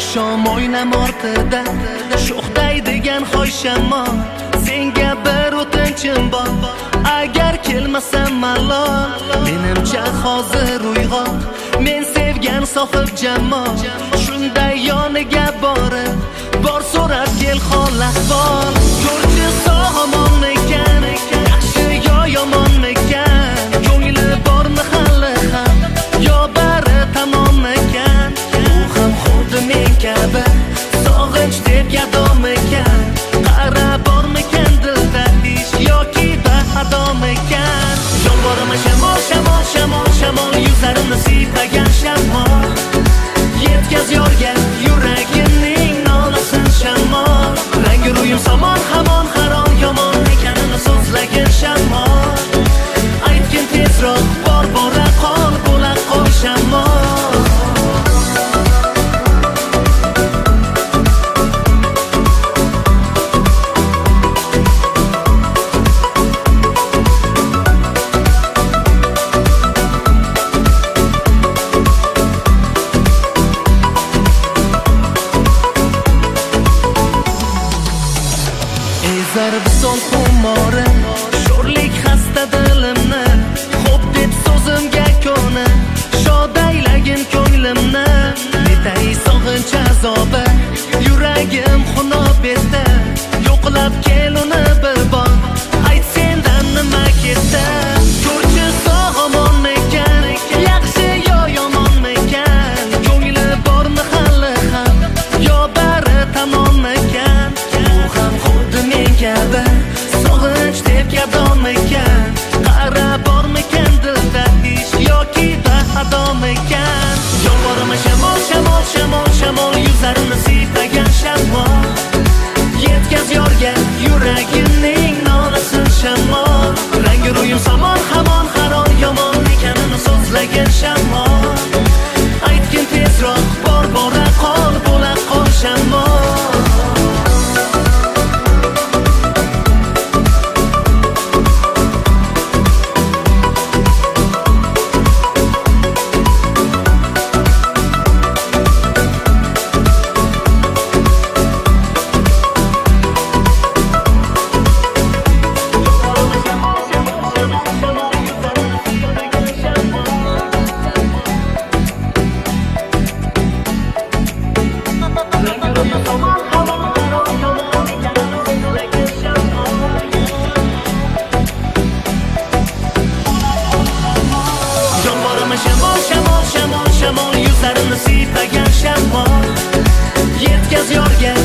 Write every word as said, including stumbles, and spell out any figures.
oqshom oynam ortida sho'xdaydigan xoyshamon, senga bir o'tinchim bor, agar kelmasam malol. Menimcha hozir uyg'on, men sevgan sohib jamol, shunday yoniga borib bor so'rab kel hol ahvol. Ko'rchi sog'omonmikan, yaxshi yo yomonmikan, ko'ngli bormi hali ham yo bari tamommikan? U ham xuddi men kabi sog'inch deb gadomikan? Qara bormikan dilda ish yoki bahadomikan? Yolvorima shamol, shamol, shamol, shamol, yuzlarimni siypagan shamol, yetkaz yorga yuragimning nolasin shamol. Rangi ro'yim somon, hamon harom yomon ekanini so'zlagin shamol. Aytgin tezroq bor bora qol, bo'la qol shamol. Zarbison xumori, sho'rlik xasta dilimni, xo'p deb so'zimga ko'ni, shod aylagin ko'nglimni. Netay sog'inch azobi, yuragim xunob etdi, yo'qlab kel uni bir bor, ayt sendan nima ketdi? Ko'rchi sog'omonmikan, yaxshi yo yomonmikan, ko'ngli bormi hali ham yo bari tamommikan? U ham xuddi men kabi sog'inch deb gadomikan? Qara bormikan dilda ish yoki bahadomikan? Yolvorima shamol, shamol, shamol, shamol, yuzlarimni siypagan shamol, yetkaz yorga yuragimning nolasin shamol. Rangi ro'yim somon, hamon harom yomon ekanini so'zlagin shamol. Aytgin tezroq bor bora qol, bo'la qol shamol. Shamol, shamol, shamol, shamol, yuzlarimni siypagan shamol, yetkaz yorga